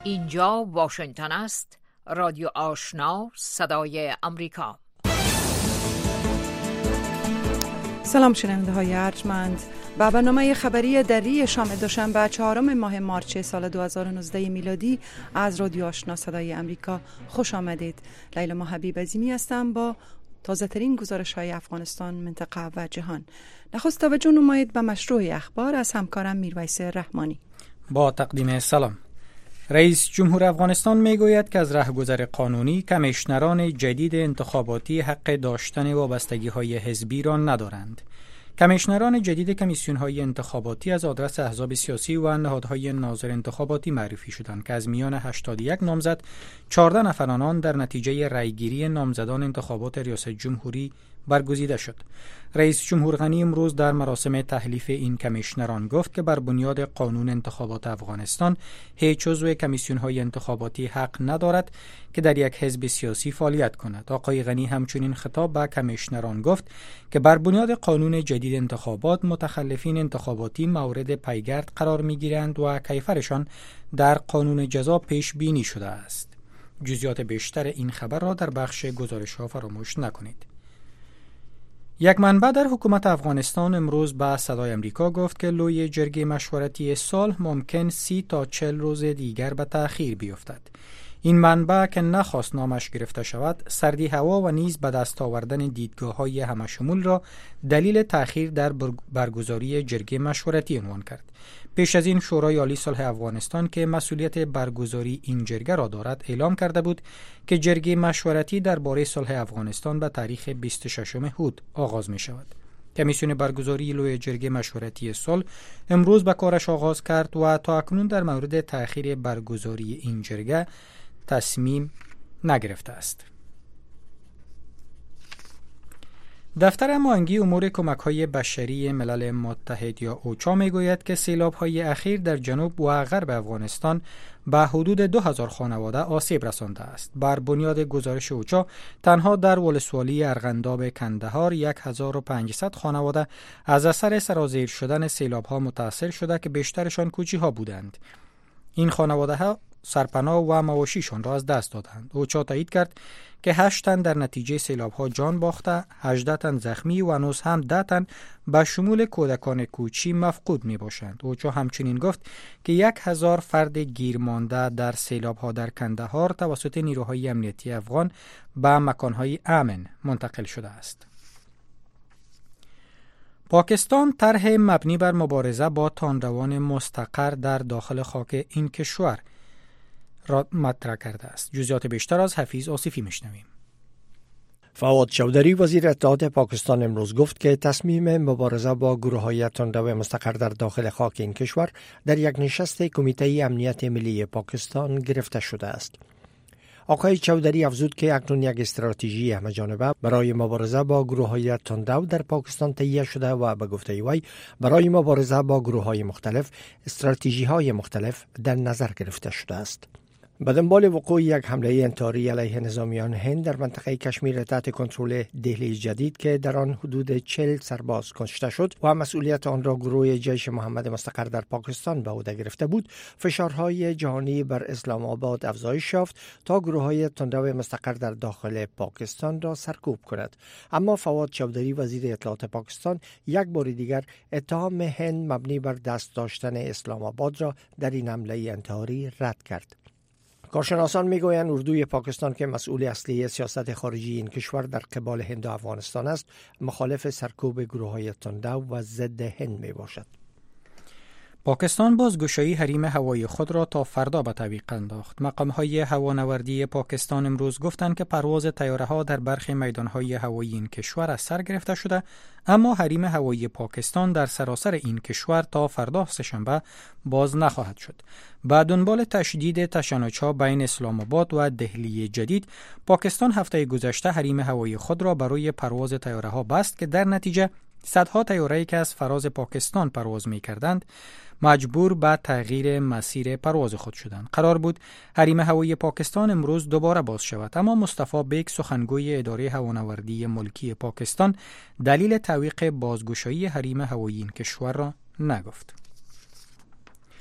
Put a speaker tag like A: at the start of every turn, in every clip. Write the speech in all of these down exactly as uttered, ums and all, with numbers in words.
A: اینجا واشنگتن است، رادیو آشنا، صدای امریکا.
B: سلام شنونده های ارجمند، با برنامه خبری دری شام دوشنبه چهارم ماه مارچ سال دو هزار و نوزده میلادی از رادیو آشنا صدای امریکا خوش آمدید. لیلا محبیب عظیمی هستم با تازه ترین گزارش های افغانستان، منطقه و جهان. نخست توجه نمایید به مشروع اخبار از همکارم میرویس رحمانی.
C: با تقدیم سلام. رئیس جمهور افغانستان میگوید که از رهگذر قانونی کمیشنران جدید انتخاباتی حق داشتن وابستگی های حزبی را ندارند. کمیشنران جدید کمیسیون های انتخاباتی از آدرس احزاب سیاسی و نهادهای ناظر انتخاباتی معرفی شدند که از میان هشتاد و یک نامزد چهارده نفر آنان در نتیجه رأیگیری نامزدان انتخابات ریاست جمهوری برگزیده شد. رئیس جمهور غنی امروز در مراسم تحلیف این کمیشنران گفت که بر بنیاد قانون انتخابات افغانستان هیچ عضو کمیسیون های انتخاباتی حق ندارد که در یک حزب سیاسی فعالیت کند. آقای غنی همچنین خطاب به کمیشنران گفت که بر بنیاد قانون جدید انتخابات متخلفین انتخاباتی مورد پیگرد قرار می‌گیرند و کیفرشان در قانون جزا پیش بینی شده است. جزئیات بیشتر این خبر را در بخش گزارش‌ها فراموش نکنید. یک منبع در حکومت افغانستان امروز به صدای امریکا گفت که لوی جرگه مشورتی صلح ممکن سی تا چهل روز دیگر به تأخیر بیفتد. این منبع که نخواست نامش گرفته شود، سردی هوا و نیز به دست آوردن دیدگاه‌های همشمول را دلیل تأخیر در برگزاری جرگه مشورتی عنوان کرد. پیش از این شورای عالی صلح افغانستان که مسئولیت برگزاری این جرگه را دارد اعلام کرده بود که جرگه مشورتی درباره صلح افغانستان به تاریخ بیست و ششم هود آغاز می شود. کمیسیون برگزاری لوی جرگه مشورتی صلح امروز به کارش آغاز کرد و تا اکنون در مورد تأخیر برگزاری این جرگه تصمیم نگرفته است. دفتر هماهنگی امور کمک‌های بشری ملل متحد یا اوچا میگوید که سیلاب‌های اخیر در جنوب و غرب افغانستان به حدود دو هزار خانواده آسیب رسانده است. بر بنیاد گزارش اوچا تنها در ولسوالی ارغنداب کندهار هزار و پانصد خانواده از اثر سرازیر شدن سیلاب‌ها متاثر شده که بیشترشان کوچی‌ها بودند. این خانواده‌ها سرپناه و مواشیشان را از دست دادند. اوچا تایید کرد که هشت تن در نتیجه سیلاب‌ها جان باخته، هجده تن زخمی و هنوز هم ده تن به شمول کودکان کوچی مفقود می باشند. اوچا همچنین گفت که یک هزار فرد گیر مانده در سیلاب‌ها در کندهار توسط نیروهای امنیتی افغان به مکان‌های امن منتقل شده است. پاکستان طرح مبنی بر مبارزه با تندروان مستقر در داخل خاک این کشور را مطرح کرده است. جزئیات بیشتر از حفیظ آصفی میشنویم.
D: فواد چودری وزیر اطلاعات پاکستان امروز گفت که تصمیم مبارزه با گروه‌های تندرو مستقر در داخل خاک این کشور در یک نشست کمیته امنیت ملی پاکستان گرفته شده است. آقای چودری افزود که اکنون یک استراتژی همه‌جانبه برای مبارزه با گروه‌های تندرو در پاکستان تهیه شده و به گفته وی برای مبارزه با گروه‌های مختلف استراتژی‌های مختلف در نظر گرفته شده است. به دنبال وقوع یک حمله انتحاری علیه نظامیان هند در منطقه کشمیر تحت کنترل دهلی جدید که در آن حدود چهل سرباز کشته شد و مسئولیت آن را گروه جیش محمد مستقر در پاکستان به عهده گرفته بود، فشارهای جهانی بر اسلام آباد افزایش یافت تا گروه‌های تندرو مستقر در داخل پاکستان را سرکوب کند. اما فواد چودری وزیر اطلاعات پاکستان یک بار دیگر اتهام هند مبنی بر دست داشتن اسلام آباد را در این حمله انتحاری رد کرد. کارشناسان میگویند اردوی پاکستان که مسئول اصلی سیاست خارجی این کشور در قبال هند و افغانستان است، مخالف سرکوب گروه‌های تندرو و ضد هند می باشد.
C: پاکستان بازگشایی حریم هوایی خود را تا فردا به تعویق انداخت. مقام‌های هوانوردی پاکستان امروز گفتند که پرواز طیاره‌ها در برخی میدان‌های هوایی این کشور از سر گرفته شده، اما حریم هوایی پاکستان در سراسر این کشور تا فردا سه‌شنبه باز نخواهد شد. با دنبال تشدید تشنج‌ها بین اسلام آباد و دهلی جدید، پاکستان هفته گذشته حریم هوایی خود را برای پرواز طیاره‌ها بست که در نتیجه صدها طیاره‌ای که از فراز پاکستان پرواز می‌کردند مجبور به تغییر مسیر پرواز خود شدند. قرار بود حریم هوایی پاکستان امروز دوباره باز شود، اما مصطفی بیگ سخنگوی اداره هوانوردی ملکی پاکستان دلیل تعویق بازگشایی حریم هوایی این کشور را نگفت.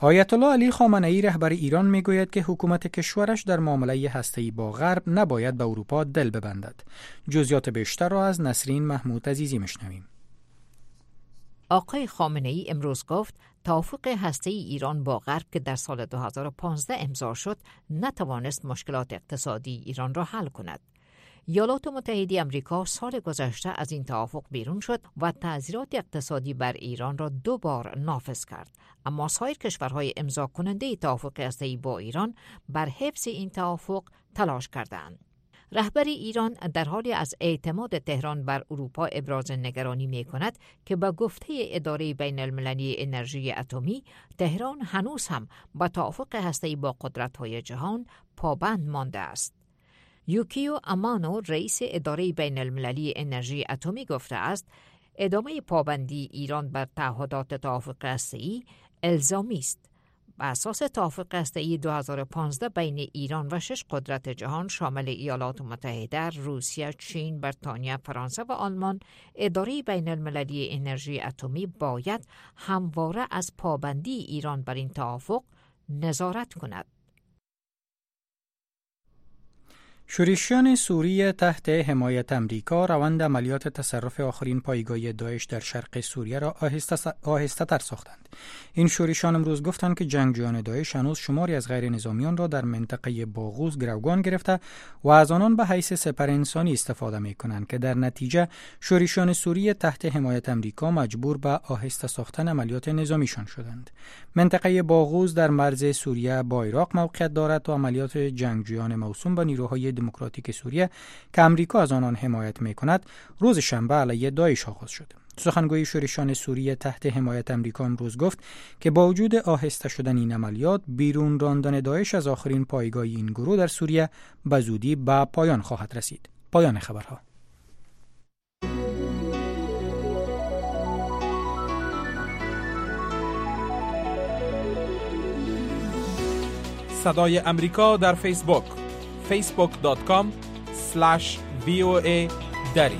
C: آیت الله علی خامنه‌ای رهبر ایران میگوید که حکومت کشورش در معامله هسته‌ای با غرب نباید به اروپا دل ببندد. جزئیات بیشتر را از نسرین محمود عزیزی میشنویم.
A: آقای خامنه‌ای امروز گفت توافق هسته‌ای ایران با غرب که در سال دو هزار و پانزده امضا شد نتوانست مشکلات اقتصادی ایران را حل کند. ایالات متحده آمریکا سال گذشته از این توافق بیرون شد و تعزیرات اقتصادی بر ایران را دو بار نافذ کرد، اما سایر کشورهای امضا کننده توافق هسته‌ای با ایران بر حفظ این توافق تلاش کردند. رهبر ایران در حالی از اعتماد تهران بر اروپا ابراز نگرانی می کند که به گفته اداره بین المللی انرژی اتمی تهران هنوز هم به توافق هسته‌ای با قدرت‌های جهان پابند مانده است. یوکیو امانو رئیس اداره بین المللی انرژی اتمی گفته است ادامه پابندی ایران بر تعهدات توافق هسته‌ای الزامی است. بر اساس توافق هسته‌ای دو هزار و پانزده بین ایران و شش قدرت جهان شامل ایالات متحده، روسیه، چین، بریتانیا، فرانسه و آلمان، اداره بین المللی انرژی اتمی باید همواره از پابندی ایران بر این توافق نظارت کند.
C: شورشیان سوریه تحت حمایت امریکا روند عملیات تصرف آخرین پایگاه داعش در شرق سوریه را آهسته تر ساختند. این شورشیان امروز گفتند که جنگجویان داعش هنوز شماری از غیر نظامیان را در منطقه باغوز گروگان گرفته و از آنان به حیث سپر انسانی استفاده می کنند که در نتیجه شورشیان سوریه تحت حمایت امریکا مجبور به آهسته ساختن عملیات نظامیشان شدند. منطقه باغوز در مرز سوریه با عراق موقعیت دارد و عملیات جنگجویان موسوم به نیروهای دموکراتیک سوریه که امریکا از آنان حمایت می‌کند روز شنبه علیه داعش آغاز شد. سخنگوی شورشیان سوریه تحت حمایت امریکا امروز گفت که با وجود آهسته شدن این عملیات بیرون راندن داعش از آخرین پایگاه این گروه در سوریه به زودی به پایان خواهد رسید. پایان خبرها.
E: صدای امریکا در فیسبوک فیسبوک دات کام اسلش وی او ای دری.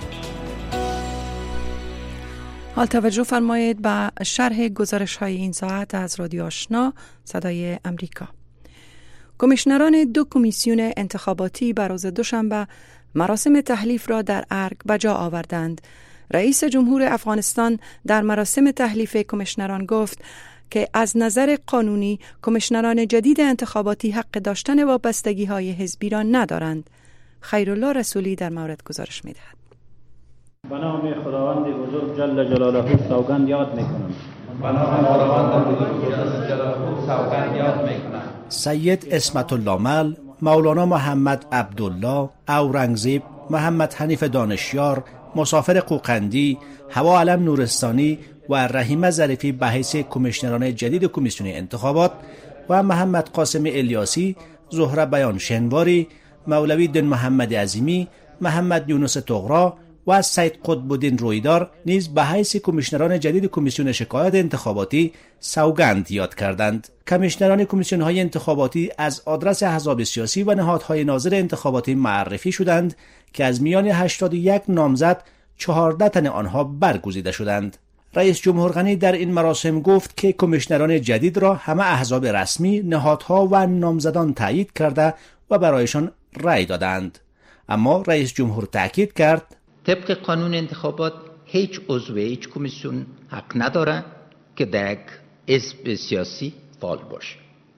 B: حال توجه فرمایید به شرح گزارش های این ساعت از رادیو آشنا صدای امریکا. کمیشنران دو کمیسیون انتخاباتی بر روز دوشنبه مراسم تحلیف را در ارگ به جا آوردند. رئیس جمهور افغانستان در مراسم تحلیف کمیشنران گفت که از نظر قانونی کمیشنران جدید انتخاباتی حق داشتن وابستگی های حزبی را ندارند. خیرالله رسولی در مورد گزارش می دهد.
F: به نام خداوند بزرگ جل جلاله سوگند یاد میکنم.
G: به نام خداوند بزرگ جل جلاله سوگند یاد میکنم.
H: سید اسمت الله مل، مولانا محمد عبدالله، اورنگزیب، محمد حنیف دانشیار، مسافر قوقندی، هوا علم نورستانی و رحیمه ظریفی به حیث کمیشنران جدید کمیسیون انتخابات و محمد قاسم الیاسی، زهره بیان شنواری، مولوی دین محمد عظیمی، محمد یونس طغرا و سید قطب الدین رویدار نیز به حیث کمیشنران جدید کمیسیون شکایات انتخاباتی سوگند یاد کردند. کمیشنران کمیسیون های انتخاباتی از آدرس احزاب سیاسی و نهادهای ناظر انتخاباتی معرفی شدند که از میان هشتاد و یک نامزد چهارده تن آنها برگزیده شدند. رئیس جمهور غنی در این مراسم گفت که کمیشنران جدید را همه احزاب رسمی، نهادها و نامزدان تایید کرده و برایشان رأی دادند. اما رئیس جمهور تاکید کرد
I: طبق قانون انتخابات هیچ عضو هیچ کمیسیون حق نداره که در یک حزب سیاسی فعال باشه.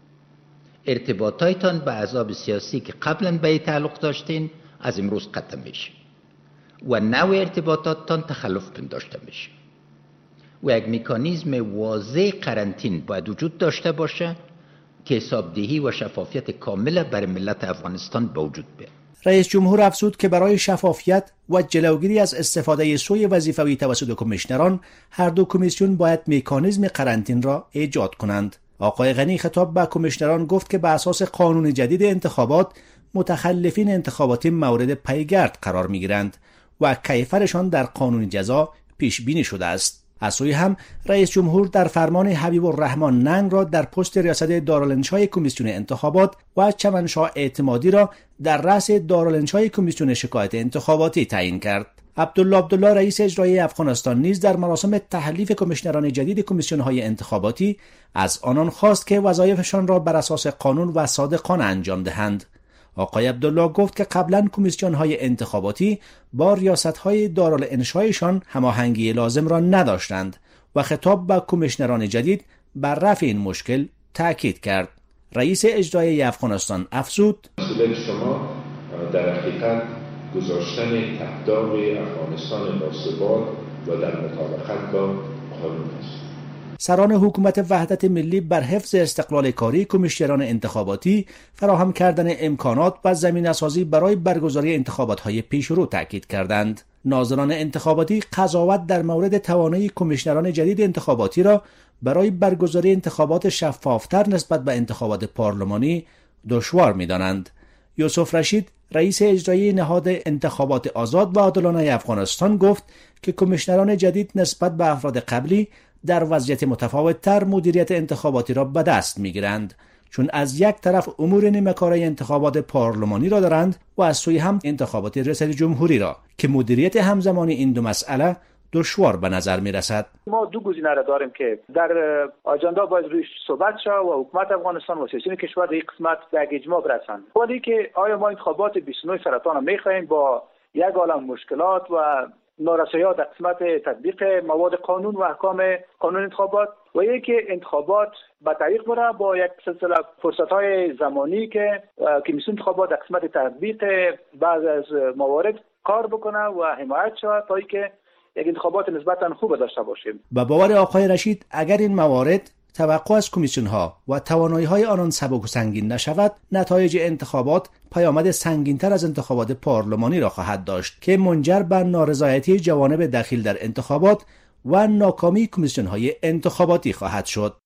I: ارتباطاتتان به احزاب سیاسی که قبلا به تعلق داشتین از امروز قطع میشه و نوع ارتباطاتتان تخلف پنداشته میشه و یک مکانیزم واضح قرنطین باید وجود داشته باشه که حسابدهی و شفافیت کامل برای ملت افغانستان به وجود بیاد.
H: رئیس جمهور افزود که برای شفافیت و جلوگیری از استفاده سوء وظیفوی توسط کمیشنران هر دو کمیسیون باید مکانیزم قرنطین را ایجاد کنند. آقای غنی خطاب به کمیشنران گفت که به اساس قانون جدید انتخابات متخلفین انتخاباتی مورد پیگرد قرار می‌گیرند و کیفرشان در قانون جزا پیش بینی شده است. از سوی هم رئیس جمهور در فرمان حبیب الرحمن ننگ را در پست ریاست دارالانشای کمیسیون انتخابات و چمنشاه اعتمادی را در رأس دارالانشای کمیسیون شکایت انتخاباتی تعیین کرد. عبدالله عبدالله رئیس اجرایی افغانستان نیز در مراسم تحلیف کمیشنران جدید کمیسیون‌های انتخاباتی از آنان خواست که وظایفشان را بر اساس قانون و صادقانه انجام دهند. آقای عبدالله گفت که قبلا کمیسیون‌های انتخاباتی با ریاست‌های دارالانشایشان هماهنگی لازم را نداشتند و خطاب به کمیشنران جدید بر رفع این مشکل تأکید کرد. رئیس اجرایی افغانستان افزود:
J: مسئله شما در حقیقت گذاشتن تقدام افغانستان با ثبات و در مطابقت با قانون است.
H: سران حکومت وحدت ملی بر حفظ استقلال کاری کمیشنران انتخاباتی، فراهم کردن امکانات و زمینه‌سازی برای برگزاری انتخابات‌های پیشرو تاکید کردند. ناظران انتخاباتی قضاوت در مورد توانایی کمیشنران جدید انتخاباتی را برای برگزاری انتخابات شفافتر نسبت به انتخابات پارلمانی دشوار می‌دانند. یوسف رشید رئیس اجرایی نهاد انتخابات آزاد و عادلانه افغانستان گفت که کمیشنران جدید نسبت به افراد قبلی در وضعیت متفاوت‌تر مدیریت انتخاباتی را به دست می‌گیرند، چون از یک طرف امور نیمه‌کاره انتخابات پارلمانی را دارند و از سوی هم انتخابات ریاست جمهوری را که مدیریت همزمانی این دو مسئله دشوار به نظر می رسد.
K: ما دو گزینه را داریم که در آجندا باید رویش صحبت شد و حکومت افغانستان و سیاسیون کشور در این قسمت به یک اجماع برسند. ولی که آیا ما انتخابات بیست و نه سرطان را می‌خواهیم با یک عالم مشکلات و نارسایی‌ها در قسمت تطبیق مواد قانون و احکام قانون انتخابات و یکی انتخابات به طریق بره با یک سلسله فرصت‌های زمانی که کمیسیون انتخابات در قسمت تطبیق بعض از موارد کار بکنه و حمایت شود تا اینکه یک انتخابات نسبتاً خوب داشته باشیم.
H: به باور آقای رشید اگر این موارد توقع از کمیسیون ها و توانایی های آنان سبک و سنگین نشود، نتایج انتخابات پیامد سنگین‌تر از انتخابات پارلمانی را خواهد داشت که منجر به نارضایتی جوانب دخیل در انتخابات و ناکامی کمیسیون های انتخاباتی خواهد شد.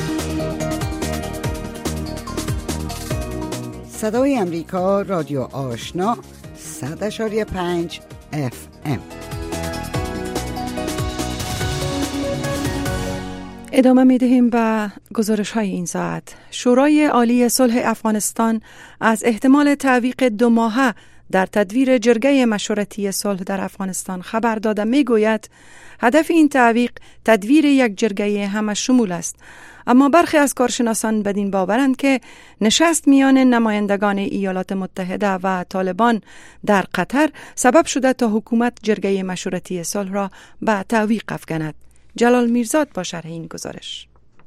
L: صدای امریکا، رادیو آشنا، صد و پنج اف ام.
B: ادامه می دهیم به گزارش های این ساعت. شورای عالی صلح افغانستان از احتمال تعویق دو ماهه در تدویر جرگه مشورتی صلح در افغانستان خبر داده می گوید هدف این تعویق تدویر یک جرگه همه شمول است. اما برخی از کارشناسان بدین باورند که نشست میان نمایندگان ایالات متحده و طالبان در قطر سبب شده تا حکومت جرگه مشورتی صلح را به تعویق افکند. جلال میرزاد با شرح این گزارش.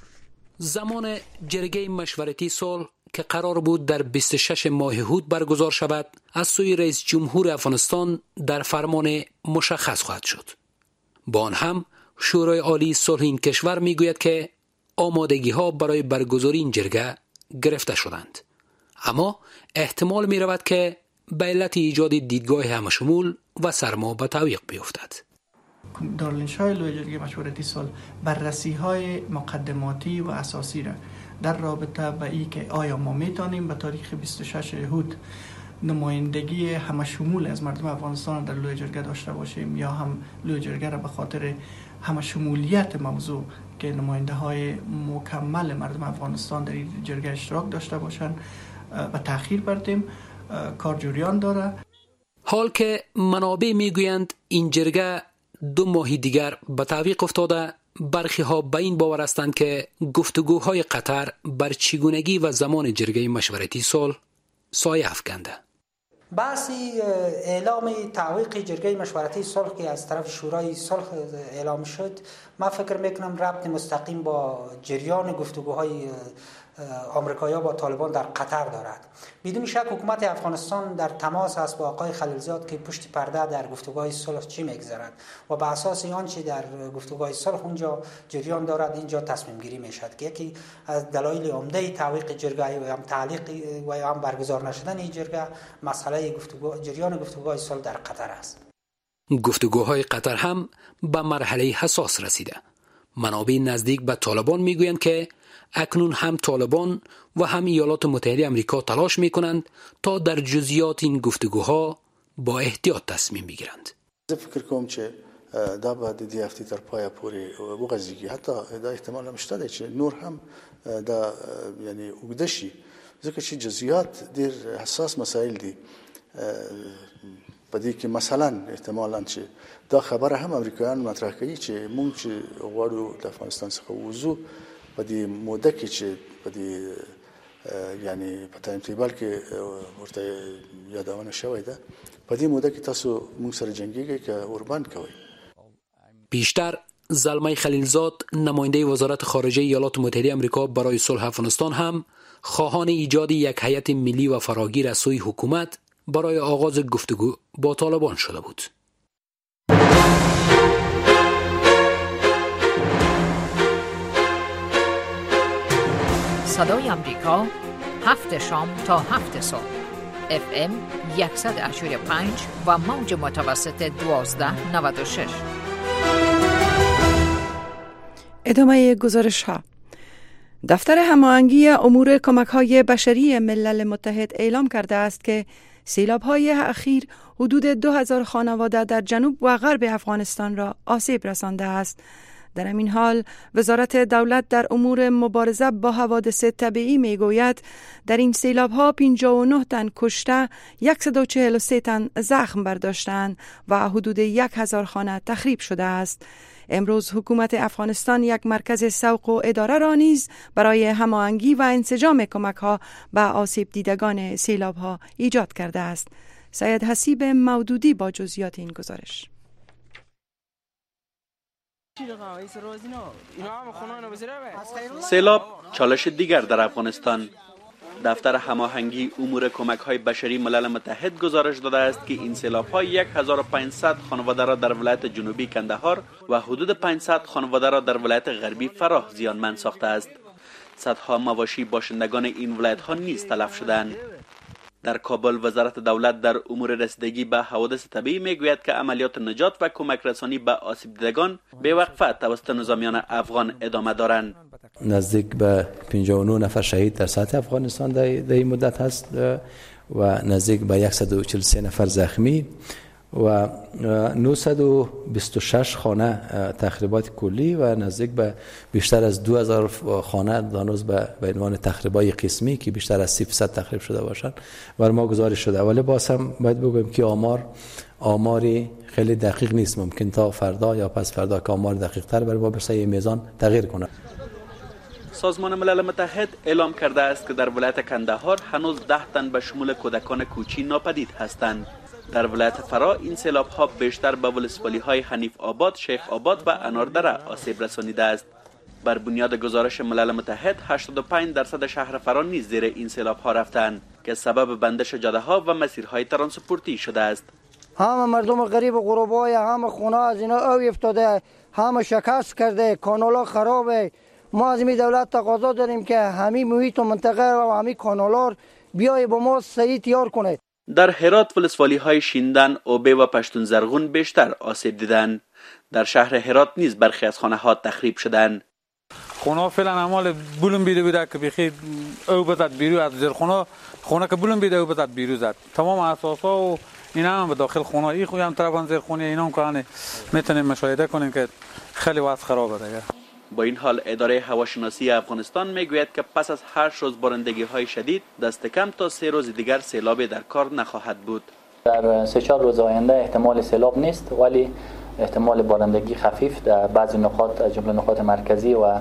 M: زمان جرگه مشورتی صلح که قرار بود در بیست و شش ماه هود برگزار شود، از سوی رئیس جمهور افغانستان در فرمان مشخص خواهد شد. با آن هم شورای عالی صلح این کشور میگوید که آمادگی ها برای برگزاری این جرگه گرفته شدند، اما احتمال می رود که به علت ایجاد دیدگاه همشمول و سرما به تعویق بیفتد.
N: دارالانشای لوی جرگه مشورتی صلح بررسی های مقدماتی و اساسی را در رابطه با این که آیا ما میتونیم به تاریخ بیست و شش هود نمایندگی همه شمول از مردم افغانستان در لوی جرگه داشته باشیم یا هم لوی جرگه را به خاطر همه شمولیت موضوع که نماینده های مکمل مردم افغانستان در این جرگه اشتراک داشته باشند و تأخیر بردیم. کار جریان داره.
M: حال که منابع میگویند این جرگه دو ماه دیگر به تعویق افتاده، برخی ها به این باور هستند که گفتگوهای قطر بر چگونگی و زمان جرگه مشورتی صلح سایه افکنده.
O: بحثی اعلام تعویق جرگه مشورتی صلح که از طرف شورای صلح اعلام شد، من فکر میکنم ربط مستقیم با جریان گفتگوهای آمریکایی‌ها با طالبان در قطر دارد. بدون شک حکومت افغانستان در تماس است با آقای خلیلزاد که پشت پرده در گفتگوهای صلح چی میگذرد و به اساس آنچه در گفتگوهای صلح اونجا جریان دارد اینجا تصمیم گیری میشد که یکی از دلایل عمده تعویق جرگه و هم تعلیق و هم برگزار نشدن این جرگه مسئله گفتگو جریان گفتگوهای صلح در قطر است.
M: گفتگوهای قطر هم به مرحله حساس رسیده. منابع نزدیک به طالبان میگویند که اکنون هم طالبان و هم ایالات متحده آمریکا تلاش میکنند تا در جزئیات این گفتگوها با احتیاط تصمیم بگیرند.
P: فکر کوم چې دا به د دې هفتې تر پایه پورې وغځېږي، حتی دا احتمال هم شته دی چې نور هم دا یعنی اوږده شي، ځکه چې جزئیات ډېر حساس مسایل دي. بدی که مثلا احتمالاً چه دا خبر هم امریکایان مطرح کړي چې مونږ چې غواړو د افغانستان څخه وځو بدی موده کې چې بدی یعنی په تایم ټیبل کې ورته یادونه شوې ده په دې موده کې تاسو مونږ سره جنگیږئ که اوربان کوي.
M: بیشتر زلمه خلیلزاد نماینده وزارت خارجه ایالات متحده آمریکا برای صلح افغانستان هم خواهان ایجاد یک هیئت ملی و فراگیر از سوی حکومت برای آغاز گفتگو با طالبان شده بود.
A: صدای آمریکا هفت شام تا هفت صبح اف ام صد و اشتاد و پنج و موج متوسط دوازده نود و شش.
B: ادامه گزارش ها. دفتر هماهنگی امور کمک‌های بشری ملل متحد اعلام کرده است که سیلاب‌های اخیر حدود دو هزار خانواده در جنوب و غرب افغانستان را آسیب رسانده است. در این حال وزارت دولت در امور مبارزه با حوادث طبیعی میگوید در این سیلاب‌ها پنجاه و نه تن کشته، صد و چهل و سه تن زخم برداشتند و حدود یک هزار خانه تخریب شده است. امروز حکومت افغانستان یک مرکز سوق و اداره را نیز برای هماهنگی و انسجام کمک‌ها به آسیب دیدگان سیلاب‌ها ایجاد کرده است. سید حسیب مودودی با جزئیات این گزارش.
Q: سیلاب چالش دیگر در افغانستان. دفتر هماهنگی امور کمک‌های بشری ملل متحد گزارش داده است که این سیلاب‌ها یک هزار و پانصد خانواده را در ولایت جنوبی کندهار و حدود پانصد خانواده را در ولایت غربی فراه زیانمند ساخته است. صدها مواشی باشندگان این ولایت‌ها نیز تلف شدند. در کابل وزارت دولت در امور رسیدگی به حوادث طبیعی میگوید که عملیات نجات و کمک رسانی به آسیب دیدگان به وقفه توسط نظامیان افغان ادامه دارند.
R: نزدیک به پنجاه و نه نفر شهید در سطح افغانستان در این مدت هست و نزدیک به صد و چهل و سه نفر زخمی و نهصد و بیست و شش خانه تخریبات کلی و نزدیک به بیشتر از دو هزار خانه دانوز به عنوان تخریبای قسمی که بیشتر از صد تخریب شده باشند و ما گزارش شده. ولی باز هم باید بگویم که آمار آماری خیلی دقیق نیست، ممکن تا فردا یا پس فردا که آمار دقیق تر بر ما برسه میزان تغییر کنه.
Q: سازمان ملل متحد اعلام کرده است که در ولایت کندهار هنوز ده تن به شمول کودکان کوچی ناپدید هستند. در ولایت فرا این سیلاب ها بیشتر به ولسوالی های حنیف آباد، شیخ آباد و اناردره آسیب رسانیده است. بر بنیاد گزارش ملل متحد هشتاد و پنج درصد شهر فرا نیز زیر این سیلاب ها رفتند که سبب بندش جاده ها و مسیرهای ترانسپورتی شده است.
S: همه مردم غریب و غربای همه خونه از اینا او افتاده، همه شکست کرده، کانالا خرابه. ما از این دولت تقاضا داریم که همین محیط و منطقه و همین کانالا بیای با ما صحیح تیار کنه.
Q: در هرات ولسوالی های شیندن، اوبه و پشتون زرغون بیشتر آسیب دیدند. در شهر هرات نیز برخی از خانه ها تخریب شدند.
T: خونه فعلا اعمال بولم بیده بوده که بخیر او بزد بیرون از زیر خونه، خونه که بولم بیده او بزد بیرون زد. تمام اساسا و اینا هم به داخل خونه ای خوی هم طرفان زیر خونه اینا هم کنه میتونیم مشاهده کنیم که خیلی وضع خرابه دیگه.
Q: با این حال اداره هواشناسی افغانستان میگوید که پس از هشت روز بارندگی های شدید دست کم تا سه روز دیگر سیلاب در کار نخواهد بود.
U: در سه چهار روز آینده احتمال سیلاب نیست، ولی احتمال بارندگی خفیف در بعضی نقاط از جمله نقاط مرکزی و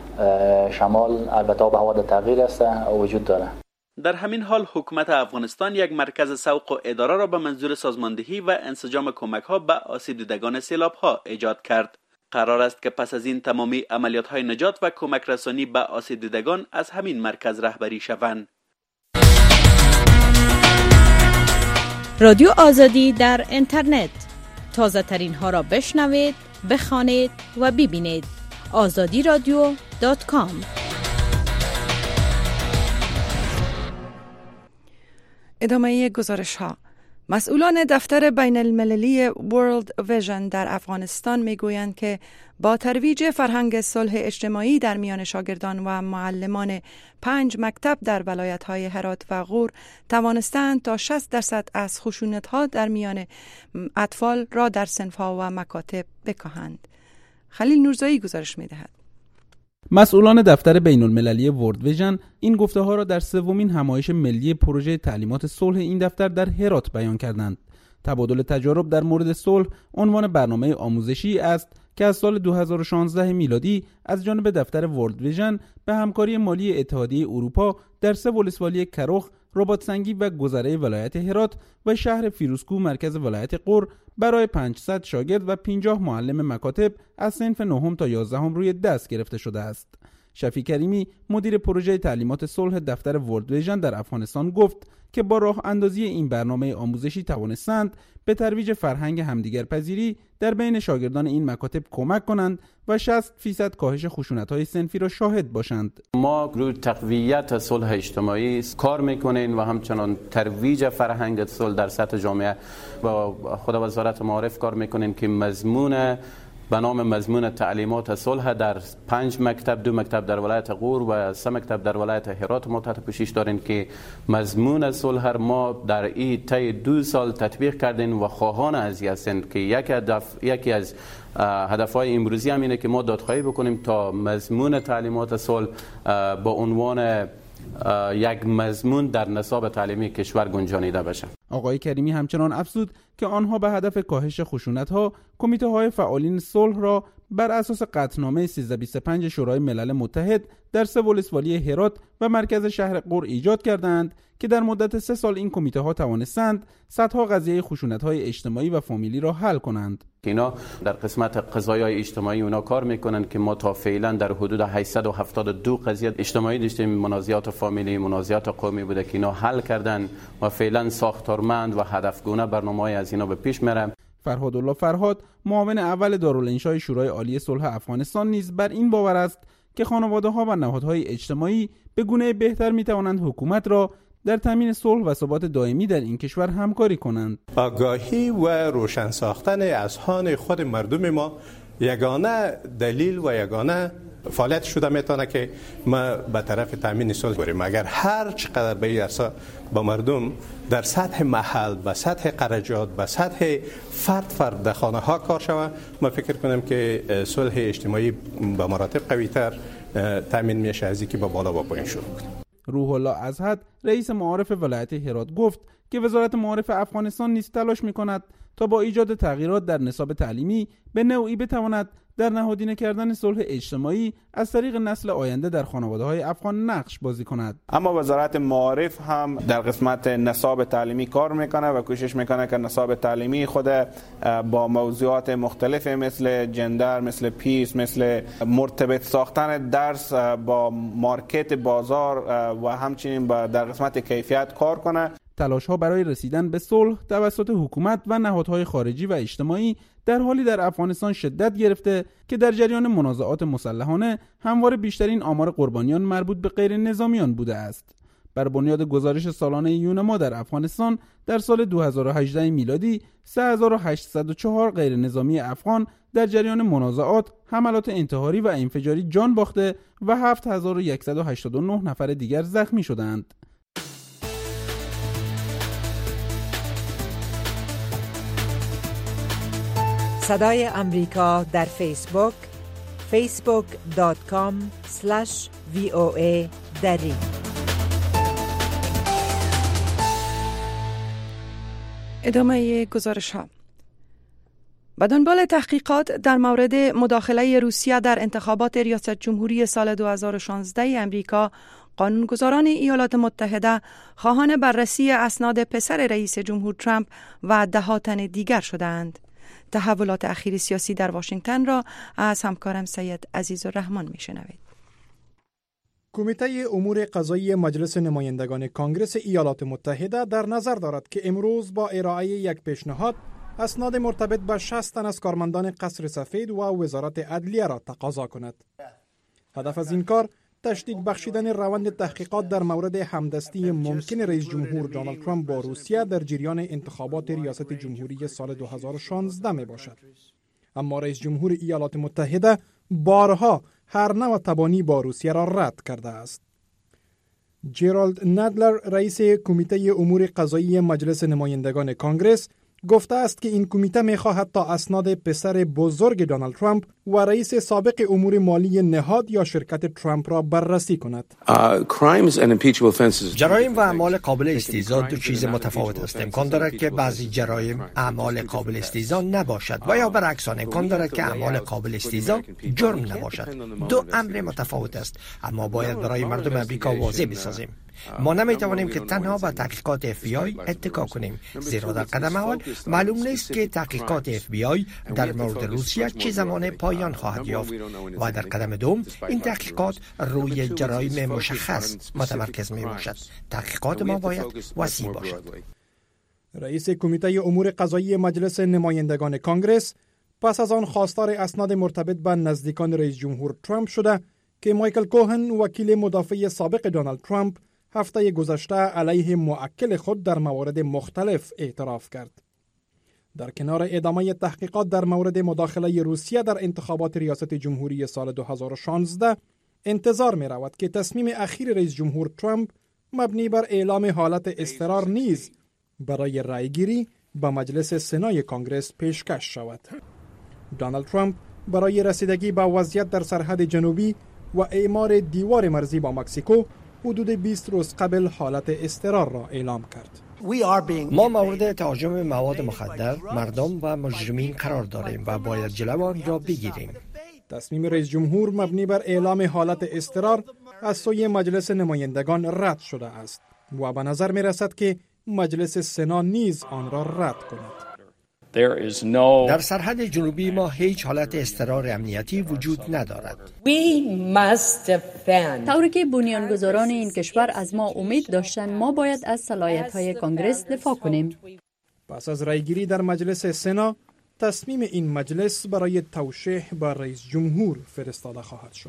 U: شمال البته آب و هوا در تغییر است وجود داره.
Q: در همین حال حکومت افغانستان یک مرکز سوق و اداره را به منظور سازماندهی و انسجام کمک ها به آسیب دیدگان سیلاب ها ایجاد کرد. قرار است که پس از این تمامی عملیات های نجات و کمک رسانی به آسیب دیدگان از همین مرکز رهبری شوند.
V: رادیو آزادی در اینترنت، تازه ترین ها را بشنوید، بخوانید و ببینید. آزادی رادیو دات کام.
B: ادامه گزارش ها. مسئولان دفتر بین المللی ورلد ویژن در افغانستان میگویند که با ترویج فرهنگ صلح اجتماعی در میان شاگردان و معلمان پنج مکتب در ولایت‌های هرات و غور توانستند تا شصت درصد از خشونت‌ها در میان اطفال را در صنف‌ها و مکاتب بکاهند. خلیل نورزایی گزارش می‌دهد.
W: مسئولان دفتر بین المللی ورلد ویژن این گفته ها را در سومین همایش ملی پروژه تعلیمات صلح این دفتر در هرات بیان کردند. تبادل تجارب در مورد صلح عنوان برنامه آموزشی است که از سال دو هزار و شانزده میلادی از جانب دفتر ورلد ویژن به همکاری مالی اتحادیه اروپا در سه ولسوالی کرخ، رباطسنگی و گذره ولایت هرات و شهر فیروزکوه مرکز ولایت غور برای پانصد شاگرد و پنجاه معلم مکاتب از صنف نهم تا یازدهم روی دست گرفته شده است. شفیع کریمی مدیر پروژه تعلیمات صلح دفتر ورلد ویژن در افغانستان گفت که با راه اندازی این برنامه آموزشی توانستند به ترویج فرهنگ همدیگرپذیری در بین شاگردان این مکاتب کمک کنند و شصت درصد کاهش خشونت‌های صنفی را شاهد باشند.
C: ما روی تقویت صلح اجتماعی کار میکنیم و همچنان ترویج فرهنگ صلح در سطح جامعه با خود وزارت معارف کار میکنیم که مضمون به نام مضمون تعلیمات صلح در پنج مکتب، دو مکتب در ولایت غور و سه مکتب در ولایت هرات ما تحت پوشش داریم که مضمون صلح ما در این طی دو سال تطبیق کردیم و خواهان از هستند که یک هدف یکی از هدفهای امروزی هم اینه که ما دادخواهی بکنیم تا مضمون تعلیمات صلح با عنوان یک مضمون در نصاب تعلیمی کشور گنجانیده بشه.
W: آقای کریمی همچنان افزود که آنها به هدف کاهش خشونت‌ها کمیته های فعالین صلح را بر اساس قطعنامه سیزده صد و بیست و پنج شورای ملل متحد در سه ولسوالی هرات و مرکز شهر غور ایجاد کردند که در مدت سه سال این کمیته ها توانستند صدها قضیه خشونت‌های اجتماعی و فامیلی را حل کنند.
C: اینا در قسمت قضایای اجتماعی اونا کار میکنن که ما تا فعلا در حدود هشتصد و هفتاد و دو قضیه اجتماعی داشتیم، منازعات فامیلی، منازعات قومی بوده که اینا حل کردن و فعلا ساختارمند و هدفگونه برنامه‌ای از اینا به پیش میره.
W: فرهادالله فرهاد معاون اول دارالانشای شورای عالی صلح افغانستان نیز بر این باور است که خانواده‌ها و نهادهای اجتماعی به گونه بهتر میتوانند حکومت را در تامین صلح و ثبات دائمی در این کشور همکاری کنند.
D: آگاهی و روشن ساختن اذهان خود مردم ما یگانه دلیل و یگانه فعالیت شده میتونه که ما به طرف تامین صلح بریم. اگر هر چقدر به این اساس با مردم در سطح محل، به سطح قرجات، به سطح فرد فرد در خانه ها کار شود، ما فکر کنم که صلح اجتماعی به مراتب قوی‌تر تامین میشه از اینکه با بالا با پایین شروع کنیم.
W: روح الله ازهد رئیس معارف ولایت هرات گفت که وزارت معارف افغانستان نیز تلاش می‌کند تا با ایجاد تغییرات در نصاب تعلیمی به نوعی بتواند در نهادینه کردن صلح اجتماعی از طریق نسل آینده در خانواده‌های افغان نقش بازی کند.
E: اما وزارت معارف هم در قسمت نصاب تعلیمی کار میکنه و کوشش میکنه که نصاب تعلیمی خود با موضوعات مختلف مثل جندر، مثل پیس، مثل مرتبط ساختن درس با مارکت بازار و همچنین در قسمت کیفیت کار کنه.
W: تلاش‌ها برای رسیدن به صلح توسط حکومت و نهادهای خارجی و اجتماعی در حالی در افغانستان شدت گرفته که در جریان منازعات مسلحانه همواره بیشترین آمار قربانیان مربوط به غیر نظامیان بوده است. بر بنیاد گزارش سالانه یونما در افغانستان در سال دو هزار و هجده میلادی سه هزار و هشتصد و چهار غیر نظامی افغان در جریان منازعات، حملات انتحاری و انفجاری جان باخته و هفت هزار و صد و هشتاد و نه نفر دیگر زخمی شدند.
A: صدای امریکا در فیسبوک فیسبوک دات کام اسلش وی او ای دری.
B: ادامه گزارش ها. به دنبال تحقیقات در مورد مداخله روسیه در انتخابات ریاست جمهوری سال دو هزار و شانزده امریکا، قانونگذاران ایالات متحده خواهان بررسی اسناد پسر رئیس جمهور ترامپ و ده تن دیگر شدند. تحولات اخیر سیاسی در واشنگتن را از همکارم سید عزیزالرحمن میشنوید.
X: کمیته امور قضایی مجلس نمایندگان کانگرس ایالات متحده در نظر دارد که امروز با ارائه یک پیشنهاد اسناد مرتبط به شصت تن از کارمندان قصر سفید و وزارت عدلیه را تقاضا کند. هدف از این کار تشدید بخشیدن روند تحقیقات در مورد همدستی ممکن رئیس جمهور دونالد ترامپ با روسیه در جریان انتخابات ریاست جمهوری سال دو هزار و شانزده می باشد. اما رئیس جمهور ایالات متحده بارها هر نوع تبانی با روسیه را رد کرده است. جرالد ندلر رئیس کمیته امور قضایی مجلس نمایندگان کانگرس گفته است که این کمیته می‌خواهد تا اسناد پسر بزرگ دونالد ترامپ و رئیس سابق امور مالی نهاد یا شرکت ترامپ را بررسی کند.
F: جرایم و اعمال قابل استیضاح دو چیز متفاوت است. امکان دارد که بعضی جرایم اعمال قابل استیضاح نباشد و یا برعکس آن امکان دارد که اعمال قابل استیضاح جرم نباشد. دو امر متفاوت است، اما باید برای مردم امریکا واضح بسازیم. ما نمیتوانیم که تنها به تحقیقات اف بی آی اتکا کنیم، زیرا در قدم اول معلوم نیست که تحقیقات اف بی آی در مورد روسیه چه زمان پایان خواهد یافت و در قدم دوم این تحقیقات روی جرایم مشخص متمرکز می باشد. تحقیقات ما باید وسیع باشد.
X: رئیس کمیته امور قضایی مجلس نمایندگان کنگره پس از آن خواستار اسناد مرتبط به نزدیکان رئیس جمهور ترامپ شده که مایکل کوهن، وکیل مدافع سابق دونالد ترامپ، هفته گذشته علیه موکل خود در موارد مختلف اعتراف کرد. در کنار ادامه تحقیقات در مورد مداخله روسیه در انتخابات ریاست جمهوری سال دو هزار و شانزده، انتظار می رود که تصمیم اخیر رئیس جمهور ترامپ مبنی بر اعلام حالت اضطرار نیز برای رأیگیری به مجلس سنای کنگره پیشکش شود. دونالد ترامپ برای رسیدگی به وضعیت در سرحد جنوبی و اعمار دیوار مرزی با مکزیکو حدود بیست روز قبل حالت اضطرار را اعلام کرد.
F: ما مورد تهاجم مواد مخدر، مردم و مجرمین قرار داریم و باید جلو آن را بگیریم.
X: تصمیم رئیس جمهور مبنی بر اعلام حالت اضطرار از سوی مجلس نمایندگان رد شده است و به نظر می رسد که مجلس سنا نیز آن را رد کند.
F: در سرحد جنوبی ما هیچ حالت اضطرار امنیتی وجود ندارد.
G: طوری که بنیانگذاران این کشور از ما امید داشتند، ما باید از صلاحیت‌های کنگره دفاع کنیم.
X: پس از رأیگیری در مجلس سنا، تصمیم این مجلس برای توشیح به رئیس جمهور فرستاده خواهد شد.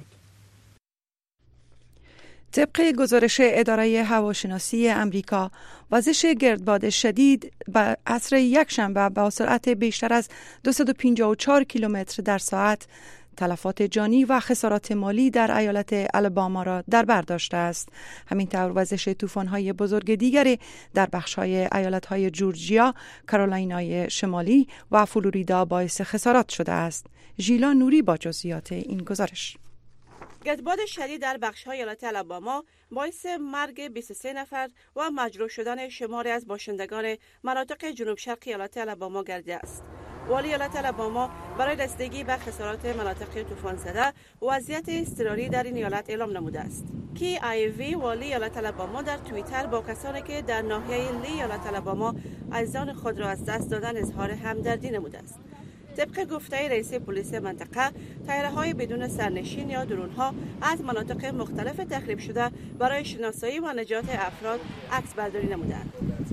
B: طبق گزارش اداره هواشناسی امریکا، وزش گردباد شدید به عصر یکشنبه با سرعت بیشتر از دویست و پنجاه و چهار کیلومتر در ساعت تلفات جانی و خسارات مالی در ایالت آلاباما را در بر داشته است. همینطور وزش طوفان‌های بزرگ دیگری در بخش‌های ایالت‌های جورجیا، کارولینای شمالی و فلوریدا باعث خسارات شده است. ژیلا نوری با جزئیات این گزارش.
I: گردباد شدید در بخش‌های ایالت آلاباما باعث مرگ بیست و سه نفر و مجروح شدن شماری از باشندگان مناطق جنوب شرقی ایالت آلاباما گردیده است. والی ایالت آلاباما برای رسیدگی به خسارات مناطق طوفان زده وضعیت اضطراری در این ایالت اعلام نموده است. کی آیوی والی ایالت آلاباما در توییتر با کسانی که در ناحیه لی ایالت آلاباما عزیزان خود را از دست دادن اظهار همدردی نموده است. طبق گفته رئیس پلیس منطقه، تیاره‌های بدون سرنشین یا درون‌ها از مناطق مختلف تخریب شده برای شناسایی و نجات افراد عکس برداری نمودند.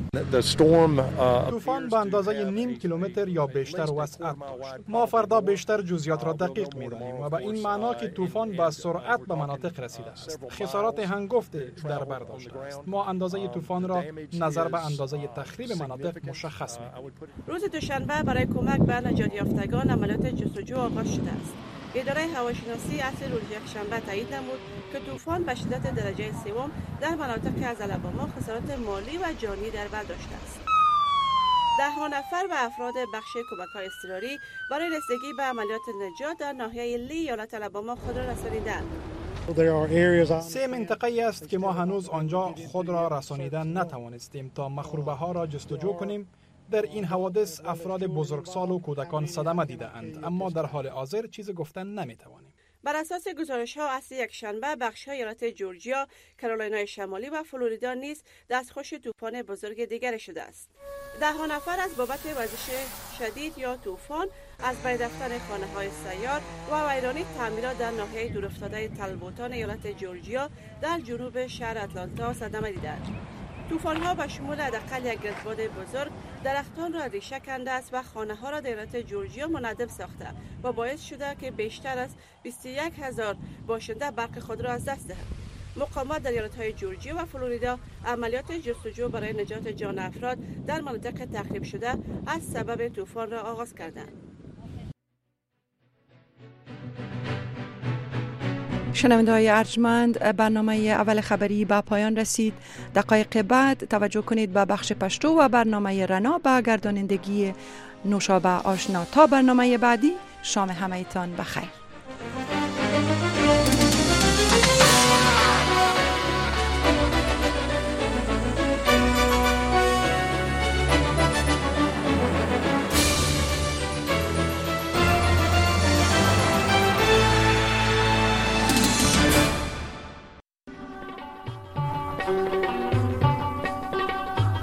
X: طوفان به اندازه نیم کیلومتر یا بیشتر وسعت داشت. ما فردا بیشتر جزئیات را دقیق می‌دانیم و به این معنا که طوفان با سرعت به مناطق رسیده است. خسارات هنگفت در بر داشته است. ما اندازه طوفان را نظر به اندازه تخریب مناطق مشخص می‌کنیم.
I: روز دوشنبه برای کمک به نجات یافتگان عملیات جستجو آغاز شده است. اداره هواشناسی عصر روز یکشنبه تایید نمود که طوفان به شدت درجه سوم در مناطق از آلاباما خسارات مالی و جانی در بر داشته است. ده ها نفر و افراد بخش کمک‌های اضطراری برای رسیدگی به عملیات نجات در ناحیه لی ایالت آلاباما خود را رسانیدند.
X: سه منطقه‌ای است که ما هنوز آنجا خود را رسانیدن نتوانستیم تا مخروبه ها را جستجو کنیم. در این حوادث افراد بزرگسال و کودکان صدمه دیده اند، اما در حال حاضر چیز گفتن نمیتوانیم.
I: بر اساس گزارش ها از یکشنبه بخش های ایالت جورجیا، کارولینای شمالی و فلوریدا نیز دستخوش طوفان بزرگ دیگر شده است. ده ها نفر از بابت وزش شدید یا طوفان از بین رفتن خانه های سیار و ویرانی تعمیرات در ناحیه دورافتاده تلبوتان ایالت جورجیا در جنوب شهر اتلانتا صدمه دیدند. طوفان‌ها به شمول حداقل یک گردباد بزرگ درختان را ریشه کنده است و خانه‌ها را در ایالت جورجیا منهدم ساخته و باعث شده که بیشتر از بیست و یک هزار باشنده برق خود را از دست دهند. مقامات در ایالت‌های جورجیا و فلوریدا عملیات جستجو برای نجات جان افراد در مناطق تخریب شده از سبب طوفان را آغاز کردند.
B: شنونده های ارجمند، برنامه اول خبری به پایان رسید. دقایق بعد توجه کنید به بخش پشتو و برنامه رنا به گردانندگی نوشابه آشنا. تا برنامه بعدی، شام همه تان بخیر.